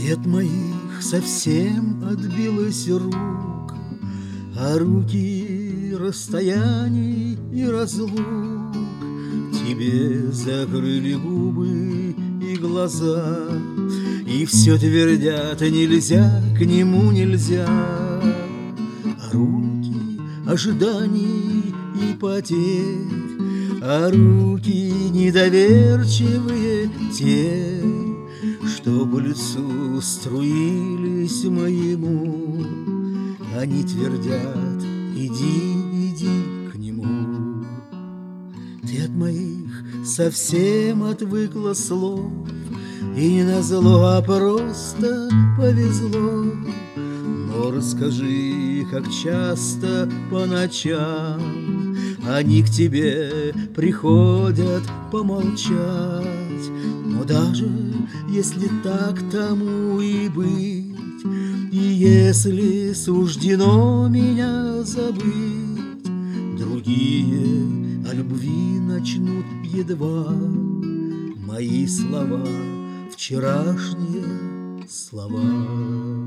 Свет моих совсем отбилось рук, а руки расстояний и разлук тебе закрыли губы и глаза, и все твердят: нельзя, к нему нельзя. А руки ожиданий и потерь, а руки недоверчивые те, что по лицу струились моему, они твердят: иди, иди к нему. Ты от моих совсем отвыкла слов, и не назло, а просто повезло. Но расскажи, как часто по ночам они к тебе приходят помолчать. Но даже если так тому и быть, и если суждено меня забыть, другие о любви начнут едва мои слова, вчерашние слова.